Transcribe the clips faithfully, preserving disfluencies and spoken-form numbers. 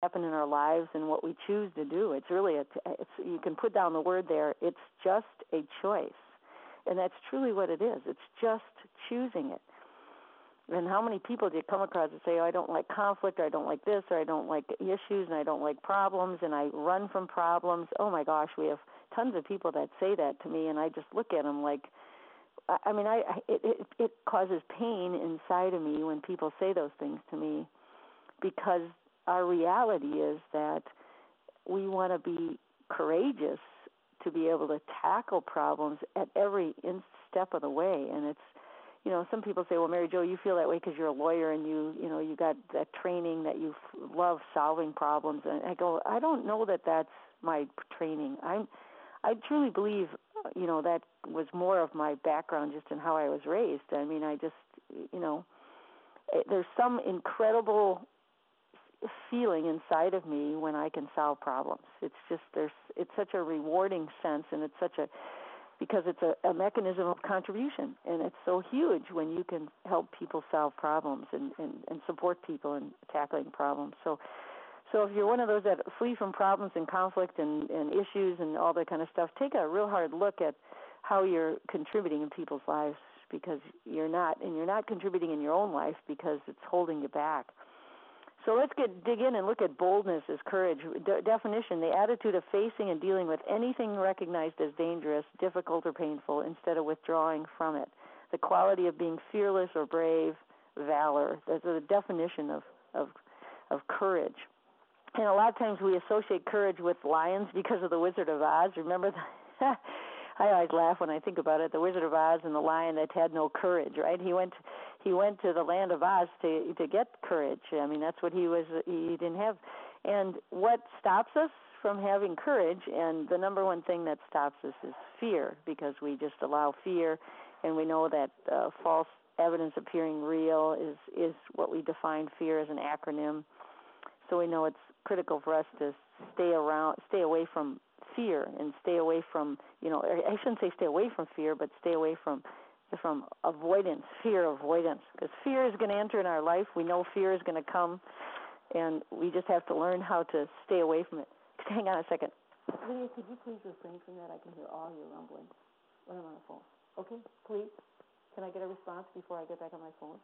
happen in our lives and what we choose to do. It's really, a, it's, you can put down the word there, it's just a choice. And that's truly what it is. It's just choosing it. And how many people do you come across that say, oh, I don't like conflict, or I don't like this, or I don't like issues, and I don't like problems, and I run from problems? Oh, my gosh, we have tons of people that say that to me, and I just look at them like, I mean, I it, it, it causes pain inside of me when people say those things to me, because our reality is that we want to be courageous to be able to tackle problems at every step of the way. And it's, you know, some people say, well, Mary Jo, you feel that way because you're a lawyer and you, you know, you got that training that you love solving problems. And I go, I don't know that that's my training. I'm, I truly believe, you know, that was more of my background just in how I was raised. I mean, I just, you know, there's some incredible feeling inside of me when I can solve problems. It's just, there's, it's such a rewarding sense, and it's such a, because it's a, a mechanism of contribution, and it's so huge when you can help people solve problems and, and, and support people in tackling problems. So, so if you're one of those that flee from problems and conflict and, and issues and all that kind of stuff, take a real hard look at how you're contributing in people's lives, because you're not, and you're not contributing in your own life because it's holding you back. So let's get dig in and look at boldness as courage. De- definition, the attitude of facing and dealing with anything recognized as dangerous, difficult, or painful instead of withdrawing from it. The quality of being fearless or brave, valor. That's the definition of, of, of courage. And a lot of times we associate courage with lions because of the Wizard of Oz. Remember that? I always laugh when I think about it. The Wizard of Oz and the lion that had no courage, right? He went he went to the land of Oz to to get courage. I mean, that's what he was. He didn't have. And what stops us from having courage? And the number one thing that stops us is fear, because we just allow fear, and we know that uh, false evidence appearing real is is what we define fear as an acronym. So we know it's critical for us to stay around, stay away from fear, and stay away from, you know, I shouldn't say stay away from fear, but stay away from from avoidance, fear avoidance, because fear is going to enter in our life. We know fear is going to come, and we just have to learn how to stay away from it. Hang on a second. Lydia, could you please refrain from that? I can hear all your rumbling when I'm on the phone. Okay, please. Can I get a response before I get back on my phone?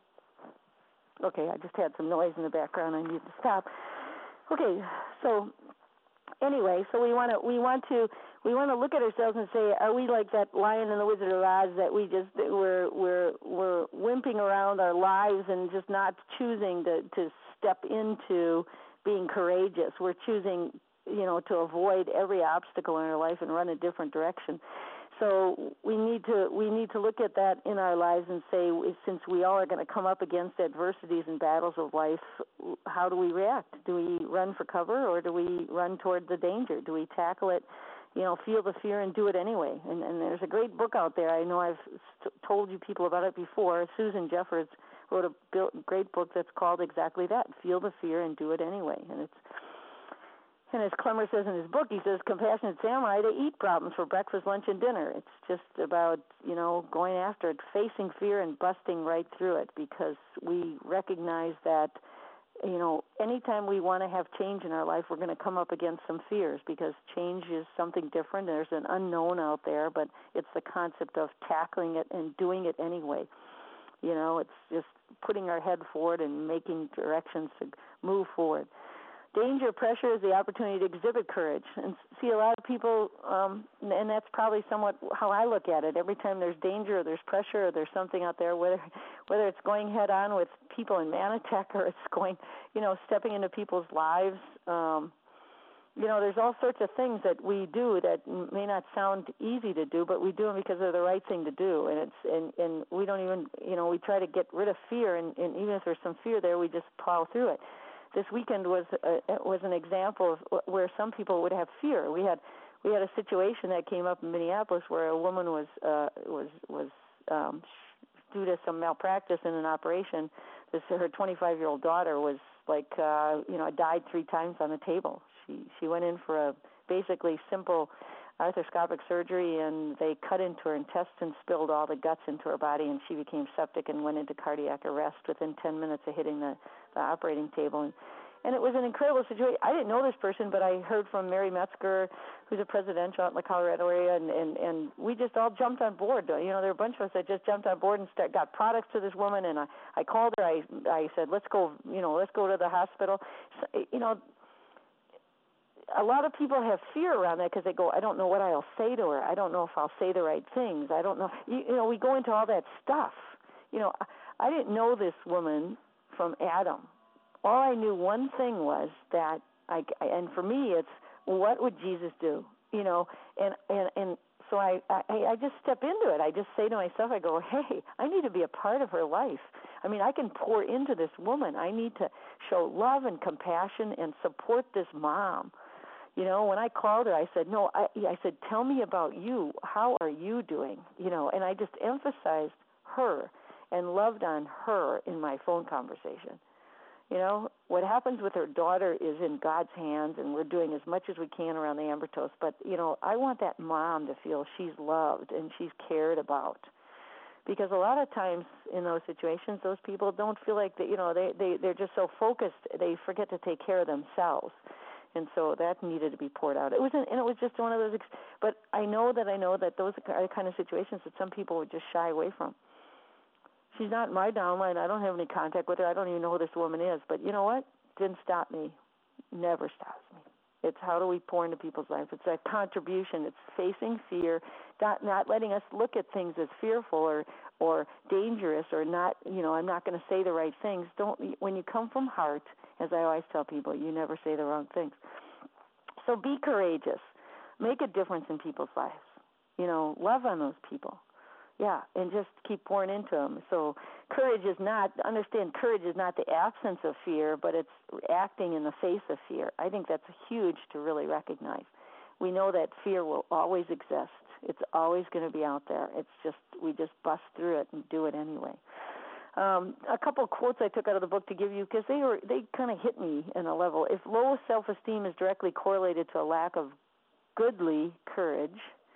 Okay, I just had some noise in the background. I need to stop. Okay, so anyway, so we want to we want to we want to look at ourselves and say, are we like that lion in the Wizard of Oz, that we just we're we're we're wimping around our lives and just not choosing to to step into being courageous? We're choosing, you know, to avoid every obstacle in our life and run a different direction. So we need to we need to look at that in our lives and say, since we all are going to come up against adversities and battles of life, how do we react? Do we run for cover, or do we run toward the danger? Do we tackle it, you know, feel the fear and do it anyway? And, and there's a great book out there. I know I've st- told you people about it before. Susan Jeffers wrote a great book that's called exactly that, Feel the Fear and Do It Anyway. And it's And as Clemmer says in his book, he says, compassionate samurai, they eat problems for breakfast, lunch, and dinner. It's just about, you know, going after it, facing fear and busting right through it, because we recognize that, you know, anytime we want to have change in our life, we're going to come up against some fears, because change is something different. There's an unknown out there, but it's the concept of tackling it and doing it anyway. You know, it's just putting our head forward and making directions to move forward. Danger, pressure is the opportunity to exhibit courage. And see, a lot of people, um, and that's probably somewhat how I look at it. Every time there's danger or there's pressure or there's something out there, whether whether it's going head on with people in Manatech or it's going, you know, stepping into people's lives, um, you know, there's all sorts of things that we do that may not sound easy to do, but we do them because they're the right thing to do. And it's and, and we don't even, you know, we try to get rid of fear, and, and even if there's some fear there, we just plow through it. This weekend was uh, was an example of where some people would have fear. We had we had a situation that came up in Minneapolis where a woman was uh, was was um, due to some malpractice in an operation. This her twenty-five-year-old daughter was like uh, you know died three times on the table. She she went in for a basically simple arthroscopic surgery, and they cut into her intestines, spilled all the guts into her body, and she became septic and went into cardiac arrest within ten minutes of hitting the, the operating table. And, And it was an incredible situation. I didn't know this person, but I heard from Mary Metzger, who's a presidential out in the Colorado area, and, and, and we just all jumped on board. You know, there were a bunch of us that just jumped on board and start, got products to this woman, and I, I called her. I, I said, let's go, you know, let's go to the hospital. So, you know, a lot of people have fear around that because they go, I don't know what I'll say to her. I don't know if I'll say the right things. I don't know. You, you know, we go into all that stuff. You know, I didn't know this woman from Adam. All I knew one thing was that, I, and for me, it's what would Jesus do? You know, and and, and so I, I I just step into it. I just say to myself, I go, hey, I need to be a part of her life. I mean, I can pour into this woman. I need to show love and compassion and support this mom. You know, when I called her, I said, no, I, I said, tell me about you. How are you doing? You know, and I just emphasized her and loved on her in my phone conversation. You know, what happens with her daughter is in God's hands, and we're doing as much as we can around the Amber Toast. But, you know, I want that mom to feel she's loved and she's cared about. Because a lot of times in those situations, those people don't feel like, that, you know, they, they, they're just so focused, they forget to take care of themselves. And so that needed to be poured out. It was, an, and it was just one of those, but I know that I know that those are the kind of situations that some people would just shy away from. She's not in my downline. I don't have any contact with her. I don't even know who this woman is. But you know what? Didn't stop me. Never stops me. It's how do we pour into people's lives. It's a contribution. It's facing fear, not, not letting us look at things as fearful or, or dangerous or not, you know, I'm not going to say the right things. Don't. When you come from heart, as I always tell people, you never say the wrong things. So be courageous. Make a difference in people's lives. You know, love on those people. Yeah, and just keep pouring into them. So courage is not, understand courage is not the absence of fear, but it's acting in the face of fear. I think that's huge to really recognize. We know that fear will always exist. It's always going to be out there. It's just, we just bust through it and do it anyway. Um, a couple of quotes I took out of the book to give you because they were they kind of hit me in a level. If low self-esteem is directly correlated to a lack of goodly courage,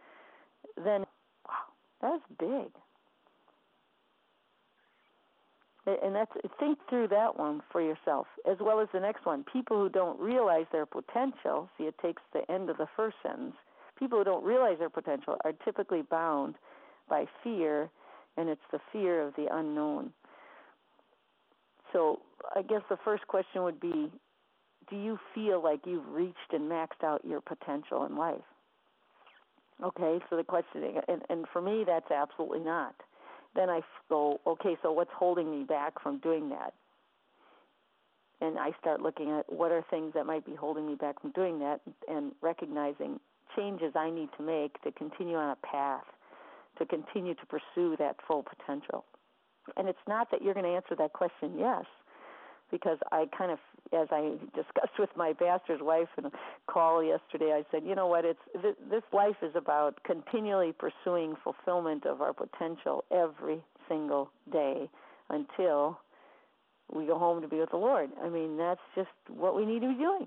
then wow, that's big. And that's, think through that one for yourself, as well as the next one. People who don't realize their potential, see, it takes the end of the first sentence. People who don't realize their potential are typically bound by fear, and it's the fear of the unknown. So I guess the first question would be, do you feel like you've reached and maxed out your potential in life? Okay, so the question, and, and for me, that's absolutely not. Then I go, okay, so what's holding me back from doing that? And I start looking at what are things that might be holding me back from doing that and recognizing changes I need to make to continue on a path, to continue to pursue that full potential. And it's not that you're going to answer that question yes, because I kind of, as I discussed with my pastor's wife in a call yesterday, I said, you know what, it's this, this life is about continually pursuing fulfillment of our potential every single day until we go home to be with the Lord. I mean, that's just what we need to be doing.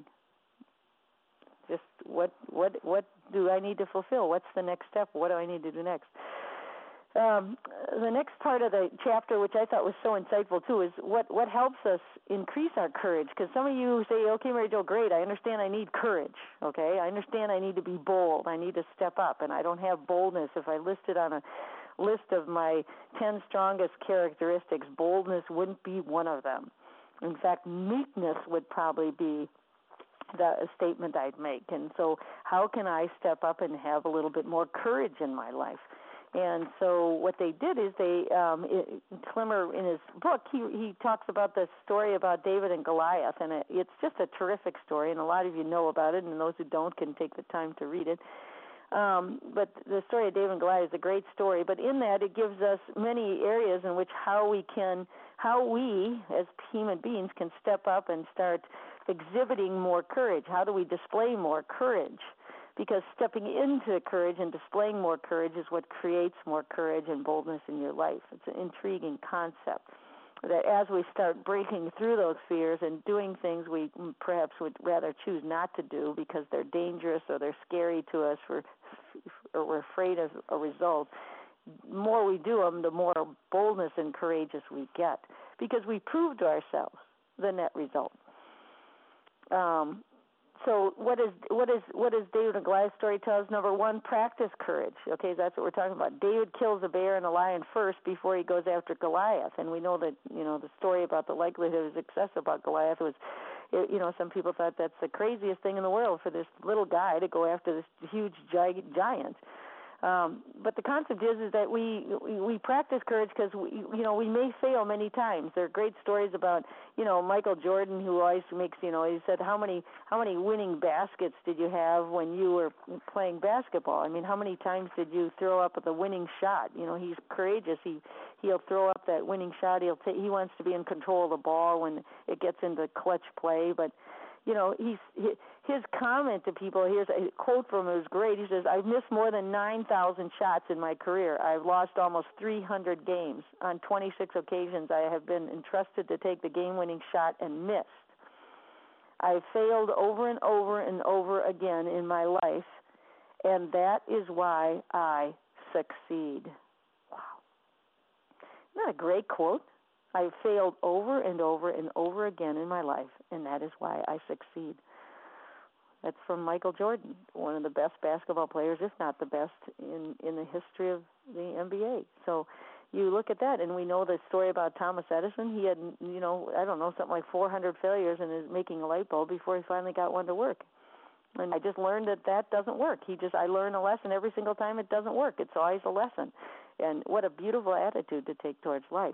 Just what what what do I need to fulfill? What's the next step? What do I need to do next? Um, the next part of the chapter, which I thought was so insightful too, is what, what helps us increase our courage. Because some of you say, okay, Mary Jo, great, I understand I need courage, okay? I understand I need to be bold. I need to step up, and I don't have boldness. If I listed on a list of my ten strongest characteristics, boldness wouldn't be one of them. In fact, meekness would probably be the statement I'd make. And so how can I step up and have a little bit more courage in my life? And so what they did is they, um, it, Klimmer in his book, he he talks about the story about David and Goliath, and it, it's just a terrific story, and a lot of you know about it, and those who don't can take the time to read it. Um, but the story of David and Goliath is a great story, but in that it gives us many areas in which how we can, how we as human beings can step up and start exhibiting more courage. How do we display more courage? Because stepping into courage and displaying more courage is what creates more courage and boldness in your life. It's an intriguing concept that as we start breaking through those fears and doing things we perhaps would rather choose not to do because they're dangerous or they're scary to us or, or we're afraid of a result, the more we do them, the more boldness and courageous we get because we prove to ourselves the net result. Um, so what is what is what does David and Goliath story tell us? Number one, practice courage. Okay, that's what we're talking about. David kills a bear and a lion first before he goes after Goliath, and we know that you know the story about the likelihood of success about Goliath was, you know, some people thought that's the craziest thing in the world for this little guy to go after this huge giant. Um, but the concept is is that we we, we practice courage because we you know we may fail many times. There are great stories about you know Michael Jordan, who always makes you know he said how many how many winning baskets did you have when you were playing basketball? I mean, how many times did you throw up the winning shot? You know, he's courageous. He he'll throw up that winning shot. He'll t- he wants to be in control of the ball when it gets into clutch play, but. You know, he's, his comment to people, here's a quote from him, it was great. He says, I've missed more than nine thousand shots in my career. I've lost almost three hundred games. On twenty-six occasions, I have been entrusted to take the game-winning shot and missed. I've failed over and over and over again in my life, and that is why I succeed. Wow. Isn't that a great quote? I've failed over and over and over again in my life, and that is why I succeed. That's from Michael Jordan, one of the best basketball players, if not the best, in, in the history of the N B A. So you look at that, and we know the story about Thomas Edison. He had, you know, I don't know, something like four hundred failures in his making a light bulb before he finally got one to work. And I just learned that that doesn't work. He just, I learn a lesson every single time it doesn't work. It's always a lesson. And what a beautiful attitude to take towards life.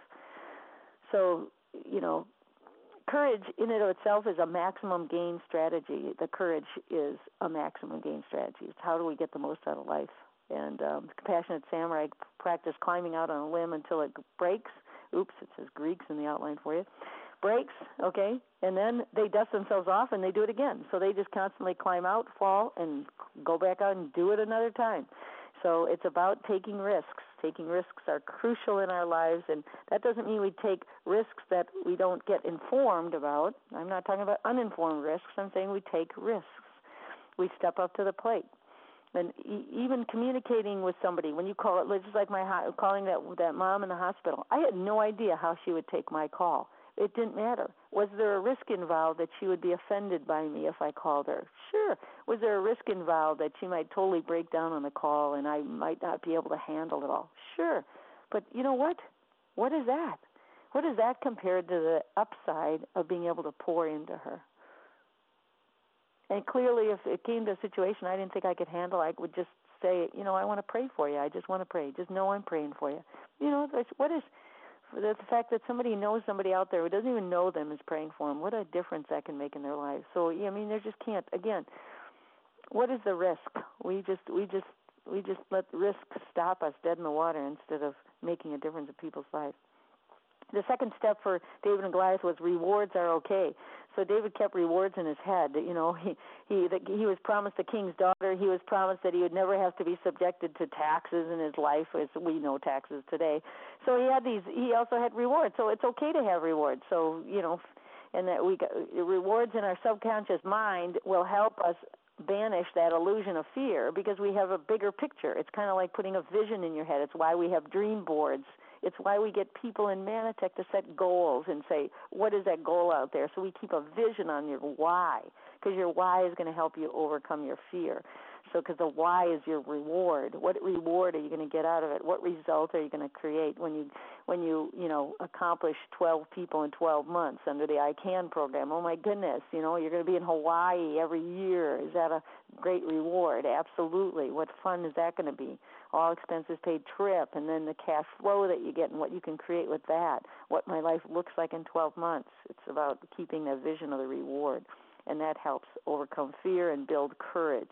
So, you know, courage in and of itself is a maximum gain strategy. The courage is a maximum gain strategy. It's how do we get the most out of life? And um, Compassionate Samurai practice climbing out on a limb until it breaks. Oops, it says Greeks in the outline for you. Breaks, okay, and then they dust themselves off and they do it again. So they just constantly climb out, fall, and go back out and do it another time. So it's about taking risks. Taking risks are crucial in our lives, and that doesn't mean we take risks that we don't get informed about. I'm not talking about uninformed risks. I'm saying we take risks. We step up to the plate. And e- even communicating with somebody, when you call it, just like my ho- calling that that mom in the hospital, I had no idea how she would take my call. It didn't matter. Was there a risk involved that she would be offended by me if I called her? Sure. Was there a risk involved that she might totally break down on the call and I might not be able to handle it all? Sure. But you know what? What is that? What is that compared to the upside of being able to pour into her? And clearly, if it came to a situation I didn't think I could handle, I would just say, you know, I want to pray for you. I just want to pray. Just know I'm praying for you. You know, what is... the fact that somebody knows somebody out there who doesn't even know them is praying for them, what a difference that can make in their lives. So, yeah, I mean, they just can't. Again, what is the risk? We just, we just, we just let risk stop us dead in the water instead of making a difference in people's lives. The second step for David and Goliath was rewards are okay. So David kept rewards in his head. You know, he he the, he was promised a king's daughter. He was promised that he would never have to be subjected to taxes in his life, as we know taxes today. So he had these. He also had rewards. So it's okay to have rewards. So you know, and that we got, rewards in our subconscious mind will help us banish that illusion of fear because we have a bigger picture. It's kind of like putting a vision in your head. It's why we have dream boards. It's why we get people in Manatech to set goals and say, what is that goal out there? So we keep a vision on your why, because your why is going to help you overcome your fear. So because the why is your reward. What reward are you going to get out of it? What result are you going to create when you, when you, you know, accomplish twelve people in twelve months under the I CAN program? Oh, my goodness, you know, you're going to be in Hawaii every year. Is that a great reward? Absolutely. What fun is that going to be? All expenses paid trip, and then the cash flow that you get and what you can create with that, what my life looks like in twelve months. It's about keeping the vision of the reward, and that helps overcome fear and build courage.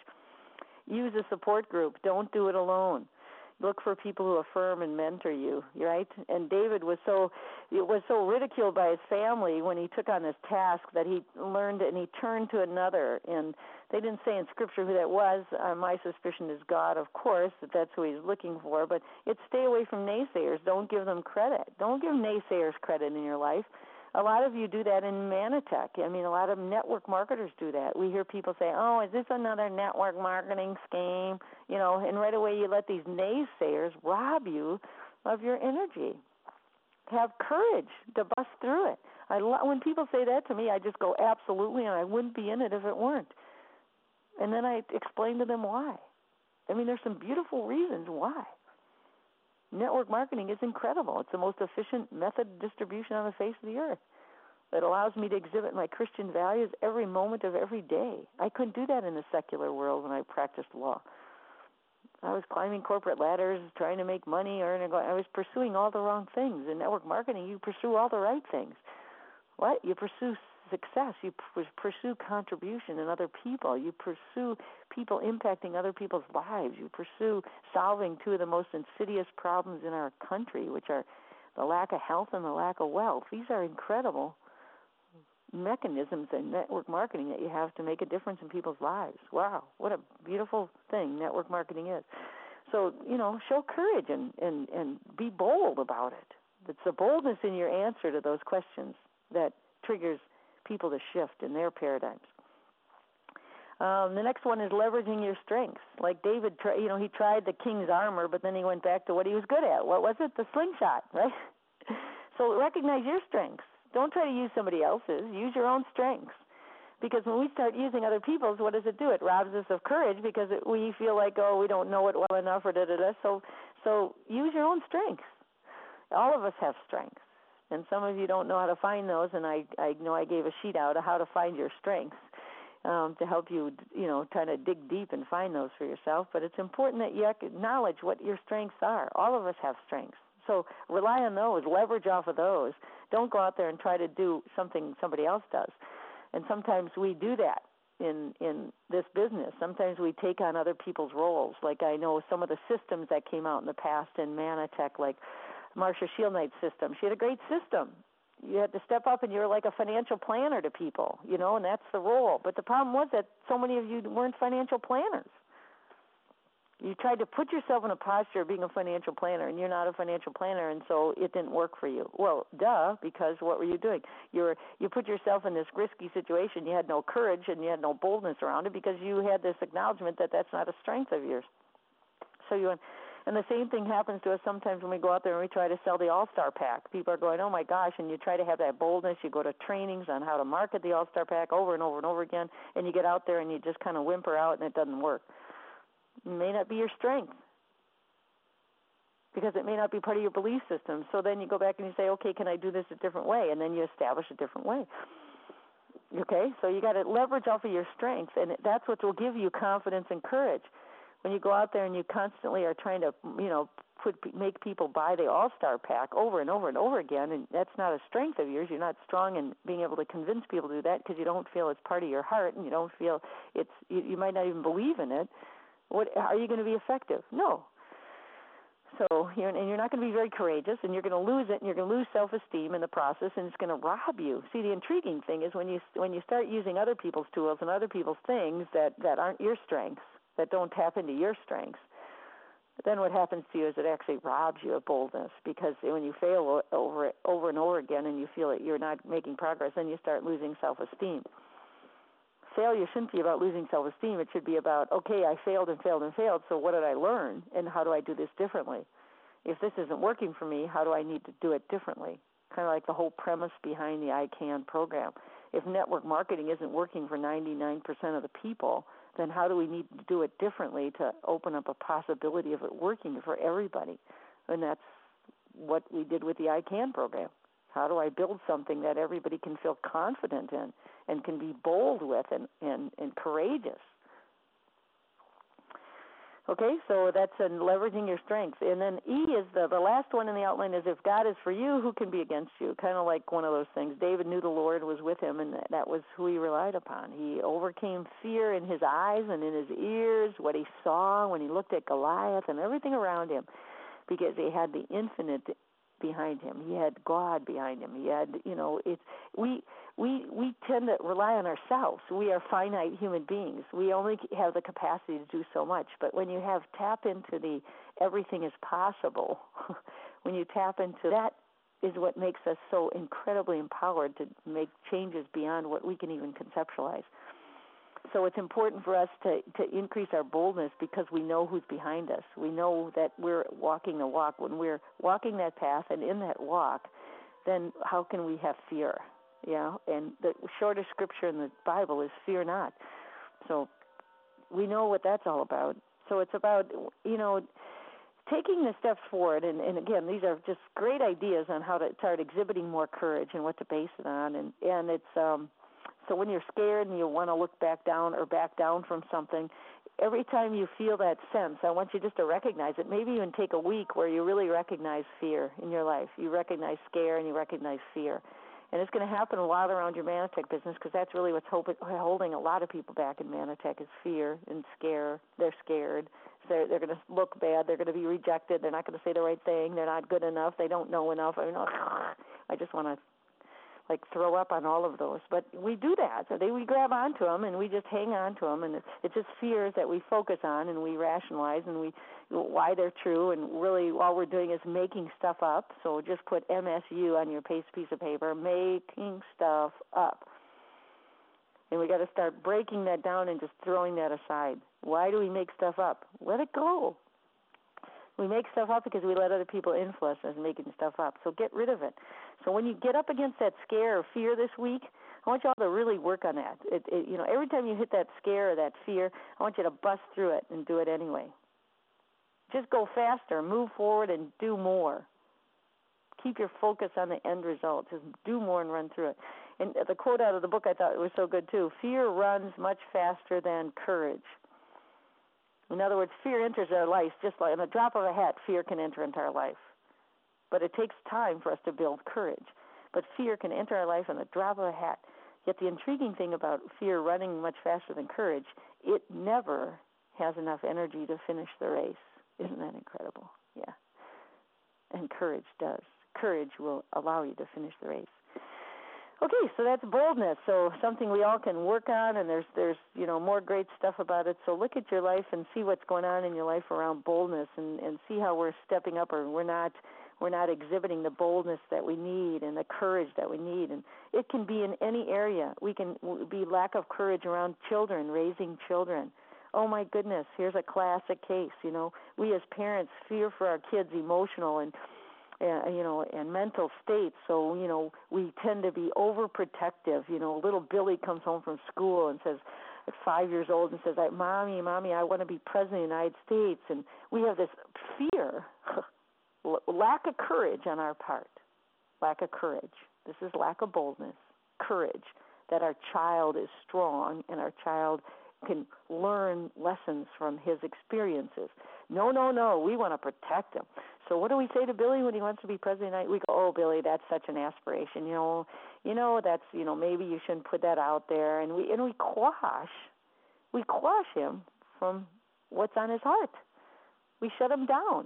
Use a support group. Don't do it alone. Look for people who affirm and mentor you, right? And David was so was so ridiculed by his family when he took on this task that he learned and he turned to another. And they didn't say in Scripture who that was. Uh, my suspicion is God, of course, that that's who he's looking for. But it's stay away from naysayers. Don't give them credit. Don't give naysayers credit in your life. A lot of you do that in Manatech. I mean, a lot of network marketers do that. We hear people say, oh, is this another network marketing scheme? You know, and right away you let these naysayers rob you of your energy. Have courage to bust through it. I lo- when people say that to me, I just go, absolutely, and I wouldn't be in it if it weren't. And then I explain to them why. I mean, there's some beautiful reasons why. Network marketing is incredible. It's the most efficient method of distribution on the face of the earth. It allows me to exhibit my Christian values every moment of every day. I couldn't do that in the secular world when I practiced law. I was climbing corporate ladders, trying to make money, earning. I was pursuing all the wrong things. In network marketing, you pursue all the right things. What? You pursue success. You p- pursue contribution in other people. You pursue people impacting other people's lives. You pursue solving two of the most insidious problems in our country, which are the lack of health and the lack of wealth. These are incredible mechanisms in network marketing that you have to make a difference in people's lives. Wow, what a beautiful thing network marketing is. So, you know, show courage and, and, and be bold about it. It's the boldness in your answer to those questions that triggers people to shift in their paradigms. Um, the next one is leveraging your strengths. Like David, you know, he tried the king's armor, but then he went back to what he was good at. What was it? The slingshot, right? So recognize your strengths. Don't try to use somebody else's. Use your own strengths. Because when we start using other people's, what does it do? It robs us of courage because it, we feel like, oh, we don't know it well enough or da-da-da. So, so use your own strengths. All of us have strengths. And some of you don't know how to find those, and I, I know I gave a sheet out of how to find your strengths um, to help you, you know, try to dig deep and find those for yourself. But it's important that you acknowledge what your strengths are. All of us have strengths. So rely on those, leverage off of those. Don't go out there and try to do something somebody else does. And sometimes we do that in in this business. Sometimes we take on other people's roles. Like I know some of the systems that came out in the past in Manatech, like Marsha Shield Knight's system. She had a great system. You had to step up and you were like a financial planner to people, you know, and that's the role. But the problem was that so many of you weren't financial planners. You tried to put yourself in a posture of being a financial planner, and you're not a financial planner, and so it didn't work for you. Well, duh, because what were you doing? You were you put yourself in this risky situation. You had no courage and you had no boldness around it because you had this acknowledgement that that's not a strength of yours. So you and the same thing happens to us sometimes when we go out there and we try to sell the All-Star Pack. People are going, oh, my gosh, and you try to have that boldness. You go to trainings on how to market the All-Star Pack over and over and over again, and you get out there and you just kind of whimper out and it doesn't work. It may not be your strength because it may not be part of your belief system. So then you go back and you say, okay, can I do this a different way? And then you establish a different way. Okay, so you got to leverage off of your strengths, and that's what will give you confidence and courage. When you go out there and you constantly are trying to, you know, put make people buy the All-Star Pack over and over and over again, and that's not a strength of yours. You're not strong in being able to convince people to do that because you don't feel it's part of your heart, and you don't feel it's. You, you might not even believe in it. What are you going to be effective? No. So you're, and you're not going to be very courageous, and you're going to lose it, and you're going to lose self-esteem in the process, and it's going to rob you. See, the intriguing thing is when you when you start using other people's tools and other people's things that, that aren't your strengths, that don't tap into your strengths, then what happens to you is it actually robs you of boldness, because when you fail over it over and over again and you feel that you're not making progress, then you start losing self-esteem. Failure shouldn't be about losing self-esteem. It should be about, okay, I failed and failed and failed, so what did I learn, and how do I do this differently? If this isn't working for me, how do I need to do it differently? Kind of like the whole premise behind the I CAN program. If network marketing isn't working for ninety-nine percent of the people, then how do we need to do it differently to open up a possibility of it working for everybody? And that's what we did with the I CAN program. How do I build something that everybody can feel confident in and can be bold with and, and, and courageous? Okay, so that's in leveraging your strengths. And then E is the, the last one in the outline is if God is for you, who can be against you? Kind of like one of those things. David knew the Lord was with him, and that was who he relied upon. He overcame fear in his eyes and in his ears, what he saw when he looked at Goliath and everything around him, because he had the infinite behind him. He had God behind him. He had, you know, it's we we we tend to rely on ourselves. We are finite human beings. We only have the capacity to do so much. But when you have tap into the everything is possible, when you tap into that, is what makes us so incredibly empowered to make changes beyond what we can even conceptualize. So it's important for us to, to increase our boldness because we know who's behind us. We know that we're walking the walk. When we're walking that path and in that walk, then how can we have fear? Yeah, and the shortest scripture in the Bible is fear not. So we know what that's all about. So it's about, you know, taking the steps forward. And, and again, these are just great ideas on how to start exhibiting more courage and what to base it on. And, and it's, um, so when you're scared and you want to look back down or back down from something, every time you feel that sense, I want you just to recognize it. Maybe even take a week where you really recognize fear in your life. You recognize scare and you recognize fear. And it's going to happen a lot around your Manatech business because that's really what's holding a lot of people back in Manatech is fear and scare. They're scared. They're, they're going to look bad. They're going to be rejected. They're not going to say the right thing. They're not good enough. They don't know enough. I mean, I just want to like throw up on all of those. But we do that. So they, we grab onto them and we just hang on to them. And it's, it's just fears that we focus on and we rationalize and we why they're true. And really all we're doing is making stuff up. So just put M S U on your piece of paper, making stuff up. And we got to start breaking that down and just throwing that aside. Why do we make stuff up? Let it go. We make stuff up because we let other people influence us making stuff up. So get rid of it. So when you get up against that scare or fear this week, I want you all to really work on that. It, it, you know, every time you hit that scare or that fear, I want you to bust through it and do it anyway. Just go faster, move forward, and do more. Keep your focus on the end result. Just do more and run through it. And the quote out of the book I thought was so good too. Fear runs much faster than courage. In other words, fear enters our life just like in a drop of a hat. Fear can enter into our life, but it takes time for us to build courage. But fear can enter our life in a drop of a hat. Yet the intriguing thing about fear running much faster than courage, it never has enough energy to finish the race. Isn't that incredible? Yeah. And courage does. Courage will allow you to finish the race. Okay, so that's boldness. So something we all can work on, and there's there's you know more great stuff about it. So look at your life and see what's going on in your life around boldness, and, and see how we're stepping up, or we're not we're not exhibiting the boldness that we need and the courage that we need. And it can be in any area. We can be lack of courage around children, raising children. Oh my goodness, here's a classic case. You know, we as parents fear for our kids' emotional and Uh, you know, and mental states. So, you know, we tend to be overprotective. You know, little Billy comes home from school and says, at five years old, and says, Mommy, Mommy, I want to be president of the United States. And we have this fear, lack of courage on our part, lack of courage. This is lack of boldness, courage, that our child is strong and our child can learn lessons from his experiences. No, no, no, we want to protect him. So what do we say to Billy when he wants to be president? We go, oh, Billy, that's such an aspiration. You know, you know, that's, you know, maybe you shouldn't put that out there. And we and we quash, we quash him from what's on his heart. We shut him down.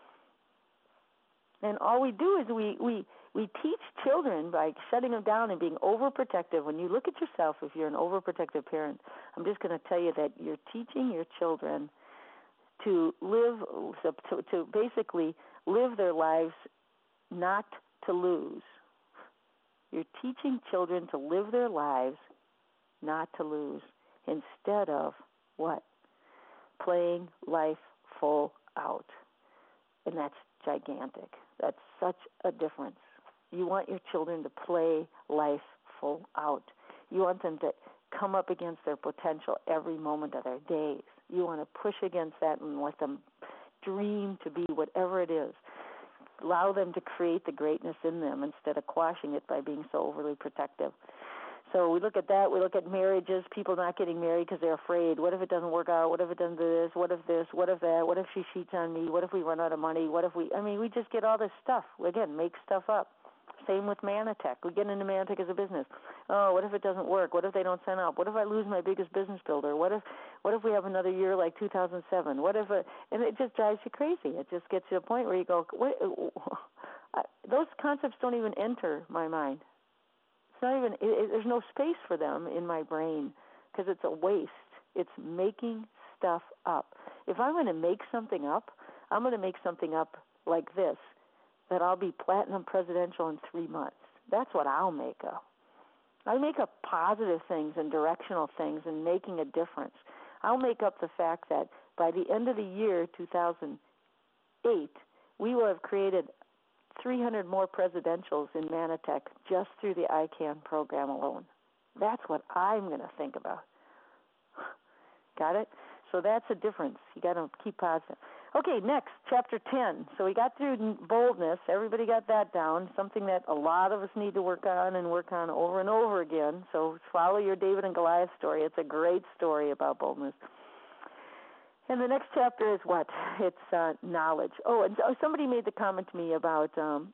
And all we do is we, we, we teach children by shutting them down and being overprotective. When you look at yourself, if you're an overprotective parent, I'm just going to tell you that you're teaching your children to live, to, to basically live their lives not to lose. You're teaching children to live their lives not to lose instead of what? Playing life full out. And that's gigantic. That's such a difference. You want your children to play life full out. You want them to come up against their potential every moment of their days. You want to push against that and let them dream to be whatever it is. Allow them to create the greatness in them instead of quashing it by being so overly protective. So we look at that. We look at marriages, people not getting married because they're afraid. What if it doesn't work out? What if it doesn't do this? What if this? What if that? What if she cheats on me? What if we run out of money? What if we, I mean, we just get all this stuff. Again, make stuff up. Same with Manatech. We get into Manatech as a business. Oh, what if it doesn't work? What if they don't sign up? What if I lose my biggest business builder? What if what if we have another year like two thousand seven? What if, a, and it just drives you crazy. It just gets to a point where you go, what, those concepts don't even enter my mind. It's not even, it, it, there's no space for them in my brain because it's a waste. It's making stuff up. If I'm going to make something up, I'm going to make something up like this, that I'll be platinum presidential in three months. That's what I'll make up. I make up positive things and directional things and making a difference. I'll make up the fact that by the end of the year, two thousand eight, we will have created three hundred more presidentials in Manatech just through the I CAN program alone. That's what I'm going to think about. Got it? So that's a difference. You got to keep positive. Okay, next, chapter ten. So we got through boldness. Everybody got that down, something that a lot of us need to work on and work on over and over again. So follow your David and Goliath story. It's a great story about boldness. And the next chapter is what? It's uh, knowledge. Oh, and somebody made the comment to me about, um,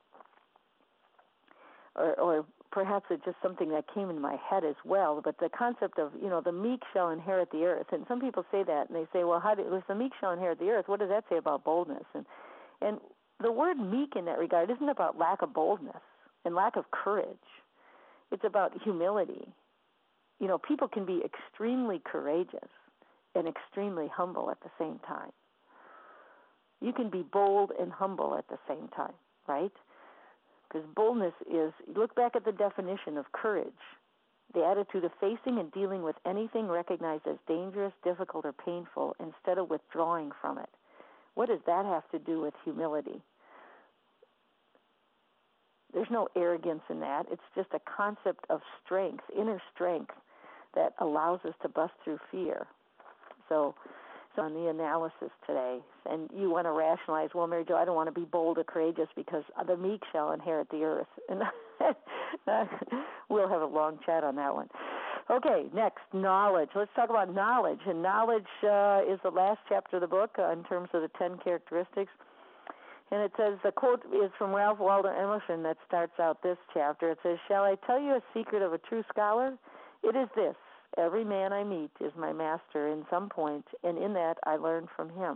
or, or perhaps it's just something that came in my head as well, but the concept of, you know, the meek shall inherit the earth. And some people say that, and they say, well, how do, if the meek shall inherit the earth, what does that say about boldness? And, and the word meek in that regard isn't about lack of boldness and lack of courage. It's about humility. You know, people can be extremely courageous and extremely humble at the same time. You can be bold and humble at the same time, right? Because boldness is, look back at the definition of courage, the attitude of facing and dealing with anything recognized as dangerous, difficult, or painful instead of withdrawing from it. What does that have to do with humility? There's no arrogance in that. It's just a concept of strength, inner strength, that allows us to bust through fear. So, so on the analysis today, and you want to rationalize, well, Mary Jo, I don't want to be bold or courageous because the meek shall inherit the earth. And we'll have a long chat on that one. Okay, next, knowledge. Let's talk about knowledge. And knowledge uh, is the last chapter of the book uh, in terms of the ten characteristics. And it says, the quote is from Ralph Waldo Emerson that starts out this chapter. It says, shall I tell you a secret of a true scholar? It is this. Every man I meet is my master in some point, and in that I learn from him.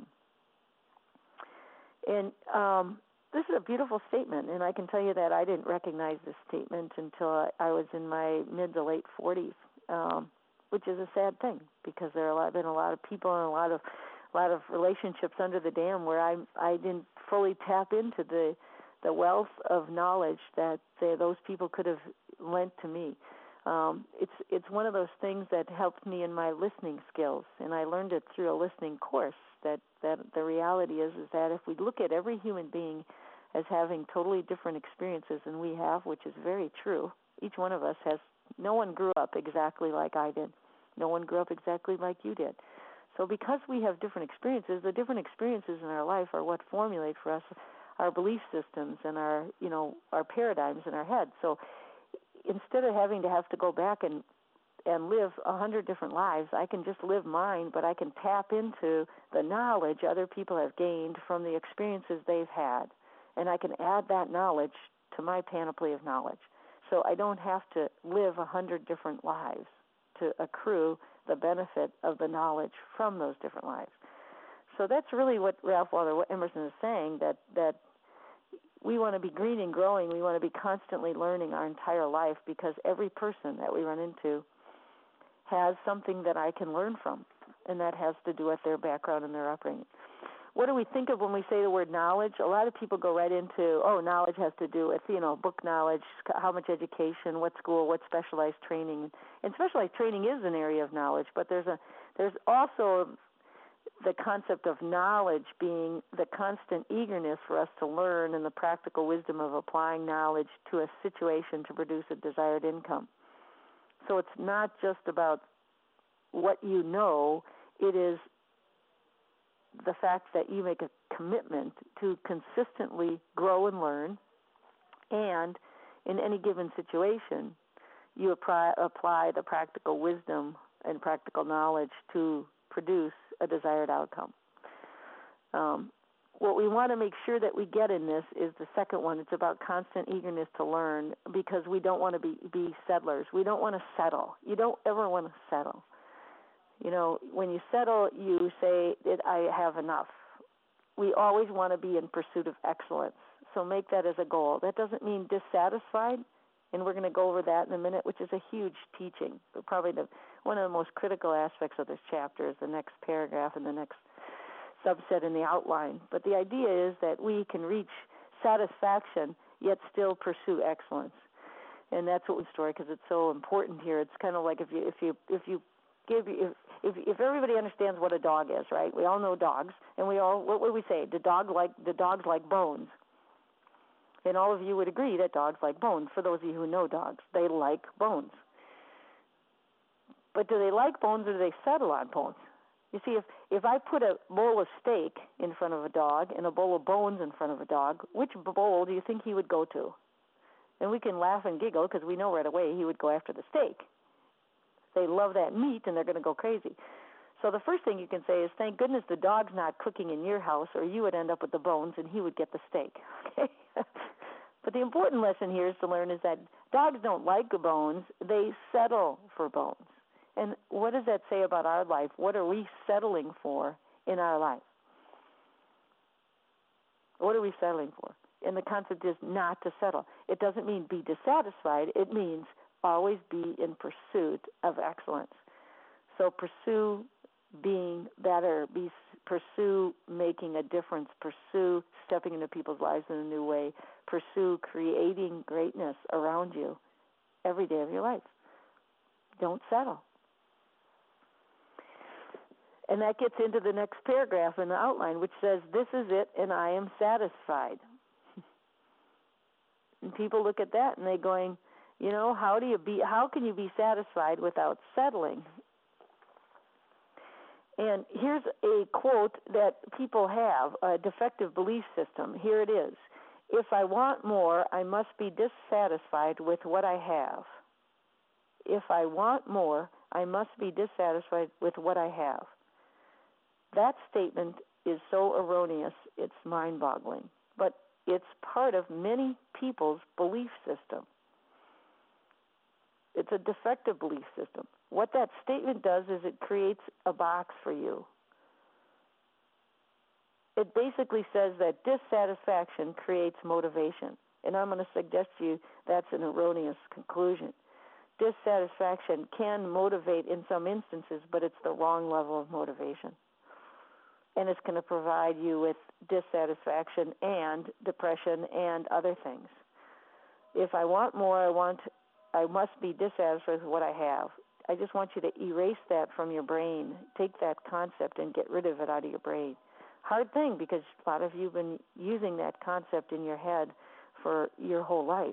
And um, this is a beautiful statement, and I can tell you that I didn't recognize this statement until I, I was in my mid to late forties, um, which is a sad thing because there have been a lot of people and a lot of a lot of relationships under the dam where I I didn't fully tap into the the wealth of knowledge that they, those people could have lent to me. Um, it's it's one of those things that helped me in my listening skills, and I learned it through a listening course. That, that the reality is is that if we look at every human being as having totally different experiences than we have, which is very true, each one of us has. No one grew up exactly like I did. No one grew up exactly like you did. So because we have different experiences, the different experiences in our life are what formulate for us our belief systems and our you know our paradigms in our head. So instead of having to have to go back and and live a hundred different lives, I can just live mine, but I can tap into the knowledge other people have gained from the experiences they've had, and I can add that knowledge to my panoply of knowledge. So I don't have to live a hundred different lives to accrue the benefit of the knowledge from those different lives. So that's really what Ralph Waldo Emerson is saying, that that we want to be green and growing. We want to be constantly learning our entire life because every person that we run into has something that I can learn from, and that has to do with their background and their upbringing. What do we think of when we say the word knowledge? A lot of people go right into, oh, knowledge has to do with, you know, book knowledge, how much education, what school, what specialized training. And specialized training is an area of knowledge, but there's a there's also the concept of knowledge being the constant eagerness for us to learn and the practical wisdom of applying knowledge to a situation to produce a desired income. So it's not just about what you know, it is the fact that you make a commitment to consistently grow and learn, and in any given situation, you apply, apply the practical wisdom and practical knowledge to produce a desired outcome. Um, what we want to make sure that we get in this is the second one. It's about constant eagerness to learn, because we don't want to be, be settlers. We don't want to settle. You don't ever want to settle. You know, when you settle, you say, I have enough. We always want to be in pursuit of excellence. So make that as a goal. That doesn't mean dissatisfied, and we're going to go over that in a minute, which is a huge teaching. Probably the, one of the most critical aspects of this chapter is the next paragraph and the next subset in the outline. But the idea is that we can reach satisfaction yet still pursue excellence. And that's what we story, because it's so important here. It's kind of like if you if you if you give if, if if everybody understands what a dog is, right? We all know dogs, and we all what would we say? The dog like the dogs like bones. And all of you would agree that dogs like bones. For those of you who know dogs, they like bones. But do they like bones or do they settle on bones? You see, if, if I put a bowl of steak in front of a dog and a bowl of bones in front of a dog, which bowl do you think he would go to? And we can laugh and giggle because we know right away he would go after the steak. They love that meat and they're going to go crazy. So the first thing you can say is, thank goodness the dog's not cooking in your house, or you would end up with the bones and he would get the steak. Okay? But the important lesson here is to learn is that dogs don't like bones, they settle for bones. And what does that say about our life? What are we settling for in our life? What are we settling for? And the concept is not to settle. It doesn't mean be dissatisfied. It means always be in pursuit of excellence. So pursue being better, be, pursue making a difference, pursue stepping into people's lives in a new way, pursue creating greatness around you every day of your life. Don't settle. And that gets into the next paragraph in the outline, which says, this is it and I am satisfied. And people look at that and they're going, you know, how do you be, how can you be satisfied without settling? And here's a quote that people have, a defective belief system. Here it is. If I want more, I must be dissatisfied with what I have. If I want more, I must be dissatisfied with what I have. That statement is so erroneous, it's mind-boggling. But it's part of many people's belief system. It's a defective belief system. What that statement does is it creates a box for you. It basically says that dissatisfaction creates motivation. And I'm going to suggest to you that's an erroneous conclusion. Dissatisfaction can motivate in some instances, but it's the wrong level of motivation. And it's going to provide you with dissatisfaction and depression and other things. If I want more, I want, I must be dissatisfied with what I have. I just want you to erase that from your brain. Take that concept and get rid of it out of your brain. Hard thing, because a lot of you have been using that concept in your head for your whole life.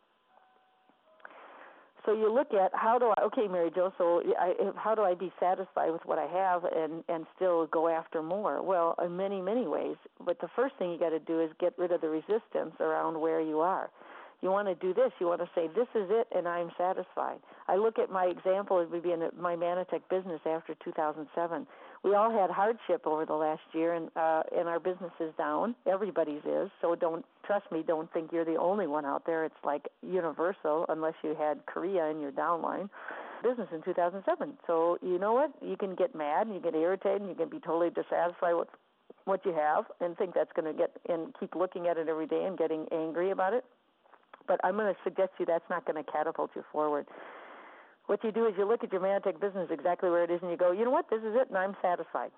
So you look at, how do I, okay, Mary Jo, so I, how do I be satisfied with what I have and, and still go after more? Well, in many, many ways. But the first thing you got to do is get rid of the resistance around where you are. You want to do this. You want to say, this is it, and I'm satisfied. I look at my example, it would be in my Manatech business after two thousand seven. We all had hardship over the last year, and uh, and our business is down. Everybody's is. So don't, trust me, don't think you're the only one out there. It's like universal, unless you had Korea in your downline. Business in two thousand seven. So you know what? You can get mad, and you get irritated, and you can be totally dissatisfied with what you have and think that's going to get, and keep looking at it every day and getting angry about it. But I'm going to suggest to you that's not going to catapult you forward. What you do is you look at your Manatech business exactly where it is, and you go, you know what, this is it, and I'm satisfied.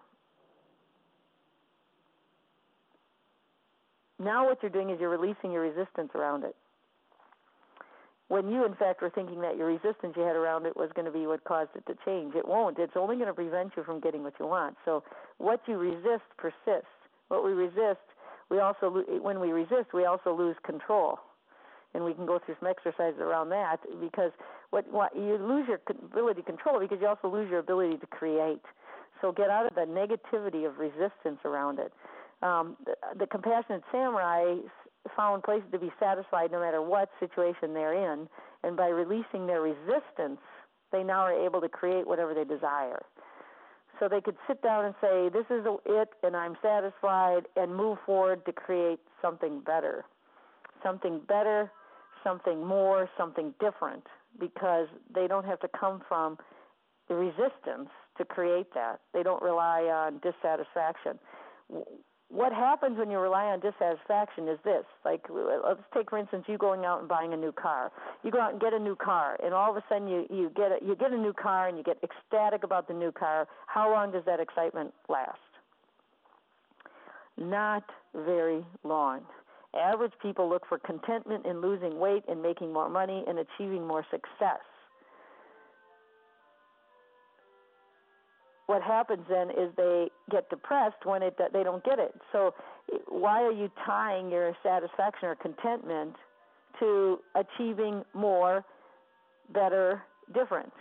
Now what you're doing is you're releasing your resistance around it. When you, in fact, were thinking that your resistance you had around it was going to be what caused it to change. It won't. It's only going to prevent you from getting what you want. So what you resist persists. What we resist, we also, when we resist, we also lose control. And we can go through some exercises around that, because what, what you lose your ability to control because you also lose your ability to create. So get out of the negativity of resistance around it. Um, the, the compassionate samurai found places to be satisfied no matter what situation they're in, and by releasing their resistance, they now are able to create whatever they desire. So they could sit down and say, this is it, and I'm satisfied, and move forward to create something better. Something better, something more, something different, because they don't have to come from the resistance to create that. They don't rely on dissatisfaction. What happens when you rely on dissatisfaction is this. Like, let's take, for instance, you going out and buying a new car. You go out and get a new car, and all of a sudden you, you, get, a, you get a new car and you get ecstatic about the new car. How long does that excitement last? Not very long. Average people look for contentment in losing weight and making more money and achieving more success. what happens then is they get depressed when it they don't get it. So why are you tying your satisfaction or contentment to achieving more, better, different?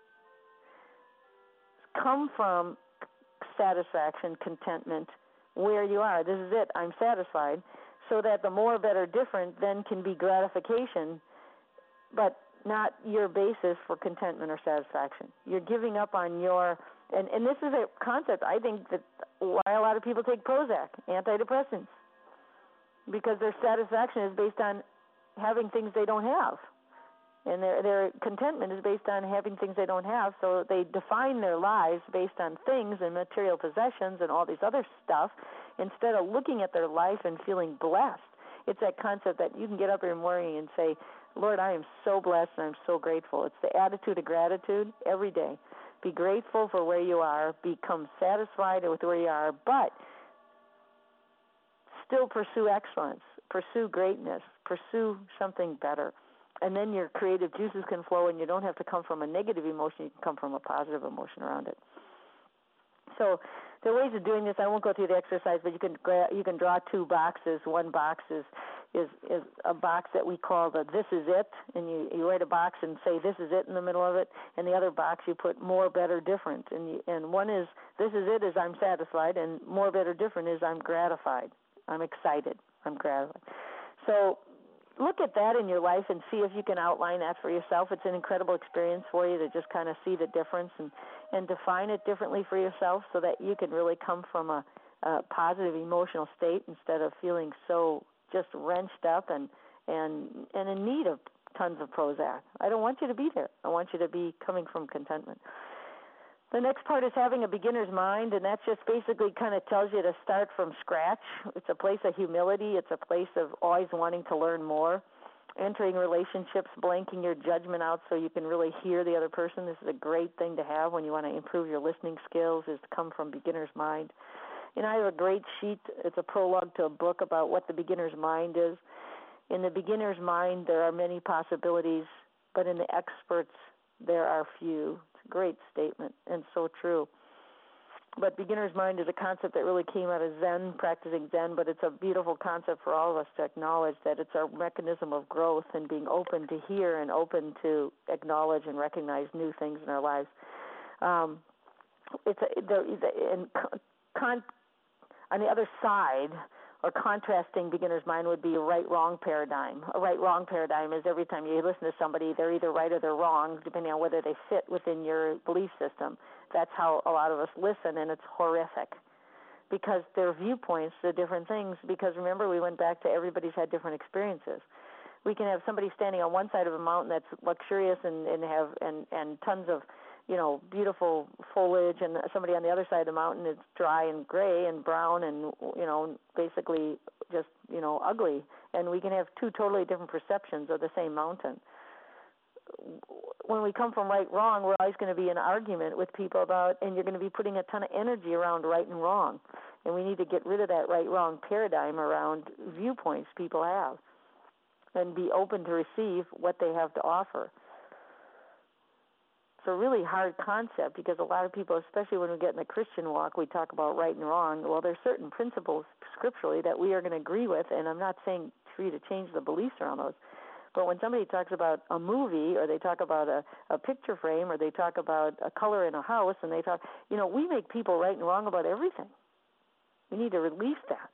Come from satisfaction, contentment, where you are. This is it. I'm satisfied. So that the more, better, different then can be gratification, but not your basis for contentment or satisfaction. You're giving up on your, and, and this is a concept, I think, that why a lot of people take Prozac, antidepressants, because their satisfaction is based on having things they don't have. And their their contentment is based on having things they don't have, so they define their lives based on things and material possessions and all this other stuff, instead of looking at their life and feeling blessed. It's that concept that you can get up every morning and say, Lord, I am so blessed and I'm so grateful. It's the attitude of gratitude every day. Be grateful for where you are, become satisfied with where you are, but still pursue excellence, pursue greatness, pursue something better. And then your creative juices can flow, and you don't have to come from a negative emotion. You can come from a positive emotion around it. So there are ways of doing this. I won't go through the exercise, but you can gra- you can draw two boxes. One box is, is is a box that we call the "This is it," and you, you write a box and say "This is it" in the middle of it. And the other box you put "More, better, different." And you, and one is "This is it" is I'm satisfied, and "More, better, different" is I'm gratified. I'm excited. I'm gratified. So look at that in your life and see if you can outline that for yourself. It's an incredible experience for you to just kind of see the difference and, and define it differently for yourself so that you can really come from a, a positive emotional state instead of feeling so just wrenched up and, and, and in need of tons of Prozac. I don't want you to be there. I want you to be coming from contentment. The next part is having a beginner's mind, and that just basically kind of tells you to start from scratch. It's a place of humility. It's a place of always wanting to learn more. Entering relationships, blanking your judgment out so you can really hear the other person. This is a great thing to have when you want to improve your listening skills, is to come from beginner's mind. And I have a great sheet. It's a prologue to a book about what the beginner's mind is. In the beginner's mind, there are many possibilities, but in the expert's, there are few. It's a great statement and so true. But beginner's mind is a concept that really came out of Zen, practicing Zen, but it's a beautiful concept for all of us to acknowledge that it's our mechanism of growth and being open to hear and open to acknowledge and recognize new things in our lives. Um, it's a, the, the, and con, on the other side, or contrasting beginner's mind, would be a right-wrong paradigm. A right-wrong paradigm is every time you listen to somebody, they're either right or they're wrong, depending on whether they fit within your belief system. That's how a lot of us listen, and it's horrific because their viewpoints are different things. Because remember, we went back to everybody's had different experiences. We can have somebody standing on one side of a mountain that's luxurious and, and have and, and tons of, you know, beautiful foliage, and somebody on the other side of the mountain is dry and gray and brown and, you know, basically just, you know, ugly. And we can have two totally different perceptions of the same mountain. When we come from right, wrong, we're always going to be in argument with people about, and you're going to be putting a ton of energy around right and wrong. And we need to get rid of that right, wrong paradigm around viewpoints people have and be open to receive what they have to offer. It's a really hard concept because a lot of people, especially when we get in the Christian walk, we talk about right and wrong. Well, there's certain principles scripturally that we are going to agree with, and I'm not saying for you to change the beliefs around those. But when somebody talks about a movie, or they talk about a, a picture frame, or they talk about a color in a house, and they talk, you know, we make people right and wrong about everything. We need to release that.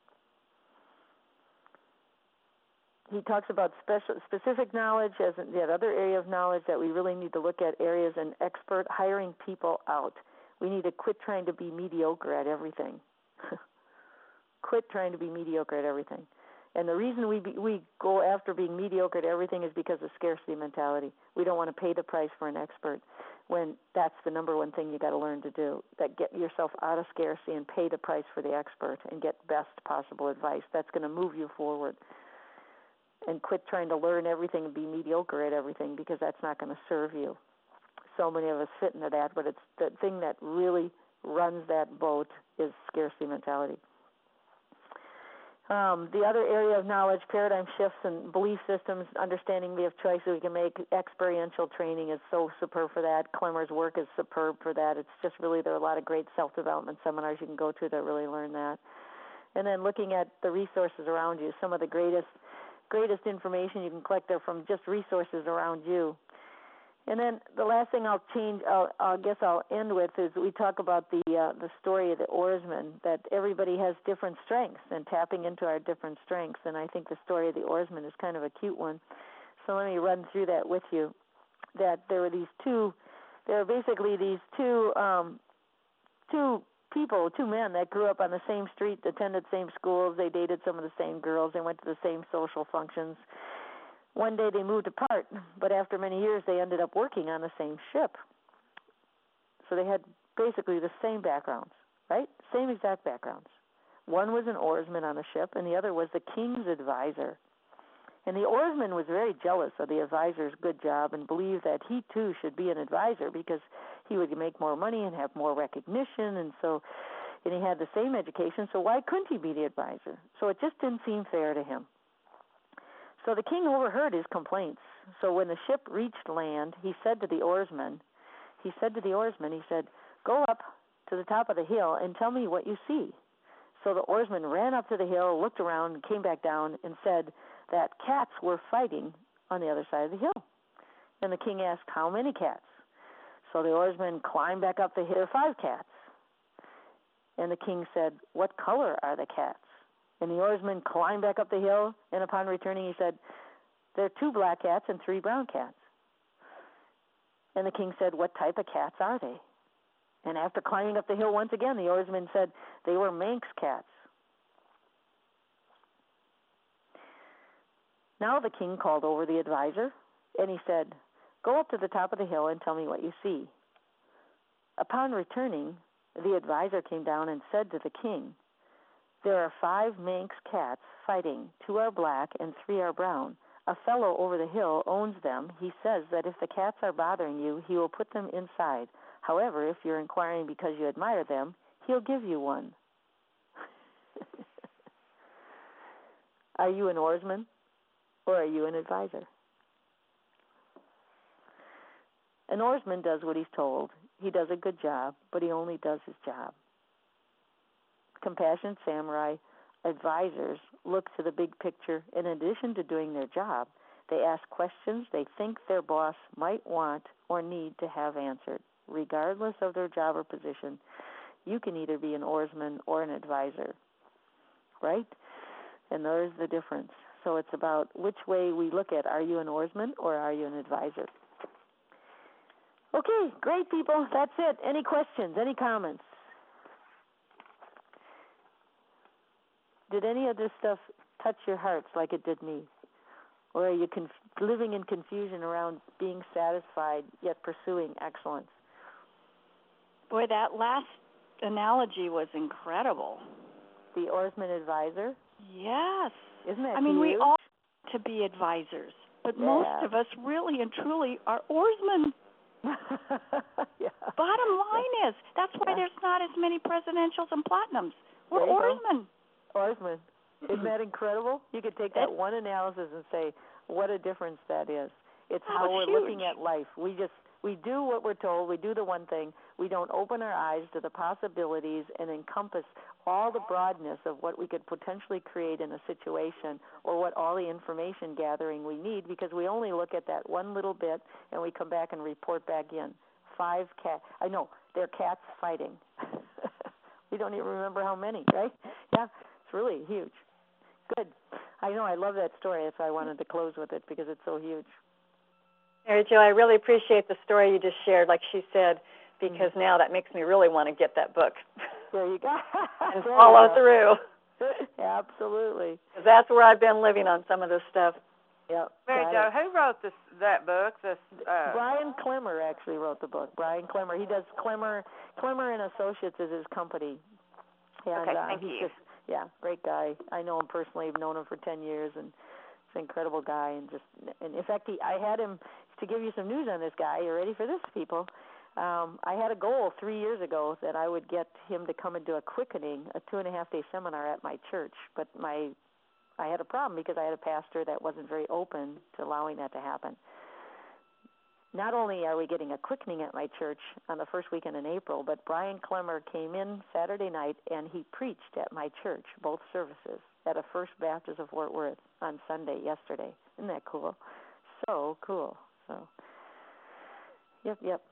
He talks about special, specific knowledge as that other area of knowledge that we really need to look at areas and expert hiring people out. We need to quit trying to be mediocre at everything. Quit trying to be mediocre at everything. And the reason we be, we go after being mediocre at everything is because of scarcity mentality. We don't want to pay the price for an expert when that's the number one thing you got to learn to do. That get yourself out of scarcity and pay the price for the expert and get best possible advice. That's going to move you forward. And quit trying to learn everything and be mediocre at everything, because that's not going to serve you. So many of us fit into that, but it's the thing that really runs that boat is scarcity mentality. Um, the other area of knowledge, paradigm shifts and belief systems, understanding we have choices we can make. Experiential training is so superb for that. Klemmer's work is superb for that. It's just really, there are a lot of great self-development seminars you can go to to really learn that. And then looking at the resources around you, some of the greatest greatest information you can collect there from just resources around you. And then the last thing I'll change, I'll, I guess I'll end with is we talk about the uh, the story of the oarsman, that everybody has different strengths and tapping into our different strengths. And I think the story of the oarsman is kind of a cute one. So let me run through that with you. That there were these two, there are basically these two um, two people, two men that grew up on the same street, attended same schools, they dated some of the same girls, they went to the same social functions. One day they moved apart, but after many years they ended up working on the same ship. So they had basically the same backgrounds, right? Same exact backgrounds. One was an oarsman on the ship, and the other was the king's advisor. And the oarsman was very jealous of the advisor's good job and believed that he too should be an advisor because he would make more money and have more recognition, and so and he had the same education, so why couldn't he be the advisor? So it just didn't seem fair to him. So the king overheard his complaints. So when the ship reached land, he said to the oarsman, he said to the oarsman, he said, "Go up to the top of the hill and tell me what you see." So the oarsman ran up to the hill, looked around, and came back down and said that cats were fighting on the other side of the hill. And the king asked, "How many cats?" So the oarsman climbed back up the hill, five cats. And the king said, "What color are the cats?" And the oarsman climbed back up the hill, and upon returning he said, "There are two black cats and three brown cats." And the king said, "What type of cats are they?" And after climbing up the hill once again, the oarsman said, "They were Manx cats." Now the king called over the advisor, and he said, "Go up to the top of the hill and tell me what you see." Upon returning, the advisor came down and said to the king, "There are five Manx cats fighting. Two are black and three are brown. A fellow over the hill owns them. He says that if the cats are bothering you, he will put them inside. However, if you're inquiring because you admire them, he'll give you one." Are you an oarsman or are you an advisor? An oarsman does what he's told. He does a good job, but he only does his job. Compassionate samurai advisors look to the big picture. In addition to doing their job, they ask questions they think their boss might want or need to have answered. Regardless of their job or position, you can either be an oarsman or an advisor, right? And there's the difference. So it's about which way we look at, are you an oarsman or are you an advisor? Okay, great, people. That's it. Any questions? Any comments? Did any of this stuff touch your hearts like it did me? Or are you conf- living in confusion around being satisfied yet pursuing excellence? Boy, that last analogy was incredible. The oarsman advisor? Yes. Isn't that I mean, huge? we all want to be advisors, but yeah. most of us really and truly are oarsmen. yeah. Bottom line yeah. is, that's why yeah. there's not as many presidentials and platinums. We're oarsmen. Oarsmen. Isn't that incredible? You could take that it, one analysis and say, what a difference that is. It's that how we're huge. looking at life. We just, we do what we're told. We do the one thing. We don't open our eyes to the possibilities and encompass all the broadness of what we could potentially create in a situation, or what all the information gathering we need, because we only look at that one little bit and we come back and report back in. Five cats. I know, they're cats fighting. We don't even remember how many, right? Yeah, it's really huge. Good. I know, I love that story. That's why I wanted to close with it, because it's so huge. Mary Jo, I really appreciate the story you just shared, like she said, because mm-hmm. now that makes me really want to get that book. There you go. and follow through. Absolutely. Because that's where I've been living on some of this stuff. Yep. Mary Jo, who wrote this that book? This uh... Brian Klemmer actually wrote the book. Brian Klemmer. He does Klemmer Klemmer and Associates is his company. And, okay, uh, thank he's you. Just, yeah, great guy. I know him personally. I've known him for ten years, and he's an incredible guy. And just, and in fact, he, I had him to give you some news on this guy. You ready for this, people? Um, I had a goal three years ago that I would get him to come and do a quickening, a two and a half day seminar at my church. But my, I had a problem because I had a pastor that wasn't very open to allowing that to happen. Not only are we getting a quickening at my church on the first weekend in April, but Brian Clemmer came in Saturday night and he preached at my church, both services, at a First Baptist of Fort Worth on Sunday, yesterday. Isn't that cool? So cool. So, yep, yep.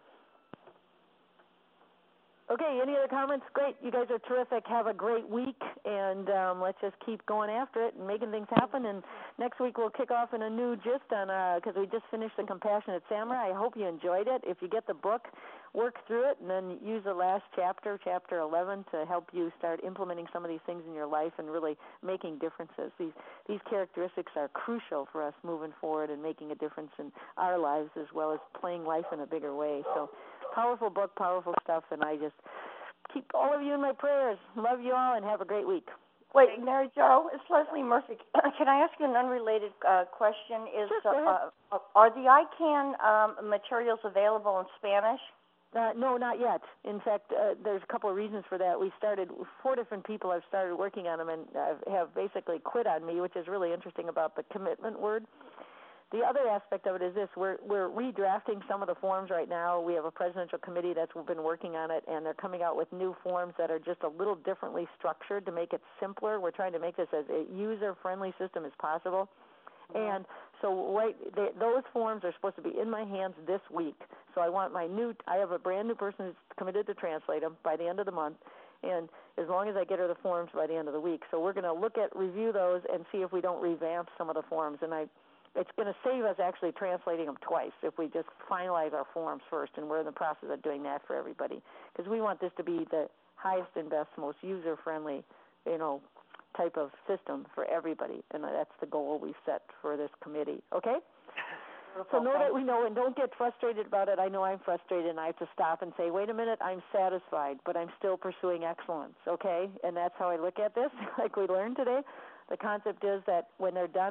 Okay, any other comments? Great. You guys are terrific. Have a great week, and um, let's just keep going after it and making things happen. And next week we'll kick off in a new gist on, because uh, we just finished The Compassionate Samurai. I hope you enjoyed it. If you get the book, work through it, and then use the last chapter, chapter eleven, to help you start implementing some of these things in your life and really making differences. These, these characteristics are crucial for us moving forward and making a difference in our lives as well as playing life in a bigger way. So, powerful book, powerful stuff, and I just keep all of you in my prayers. Love you all, and have a great week. Wait, Mary Jo, it's Leslie Murphy. Can I ask you an unrelated uh, question? Is Sure, go ahead. uh, are the I CAN um, materials available in Spanish? Uh, no, not yet. In fact, uh, there's a couple of reasons for that. We started, four different people have started working on them and uh, have basically quit on me, which is really interesting about the commitment word. The other aspect of it is this. We're, we're redrafting some of the forms right now. We have a presidential committee that's been working on it, and they're coming out with new forms that are just a little differently structured to make it simpler. We're trying to make this as a user-friendly system as possible. And so right, they, those forms are supposed to be in my hands this week. So I want my new, I have a brand new person who's committed to translate them by the end of the month, and as long as I get her the forms by the end of the week. So we're going to look at, review those and see if we don't revamp some of the forms. And I, it's going to save us actually translating them twice if we just finalize our forms first, and we're in the process of doing that for everybody. Because we want this to be the highest and best, most user-friendly, you know, type of system for everybody, and that's the goal we set for this committee. Okay? So know that we know, and don't get frustrated about it. I know I'm frustrated, and I have to stop and say, wait a minute, I'm satisfied, but I'm still pursuing excellence, okay? And that's how I look at this, like we learned today. The concept is that when they're done,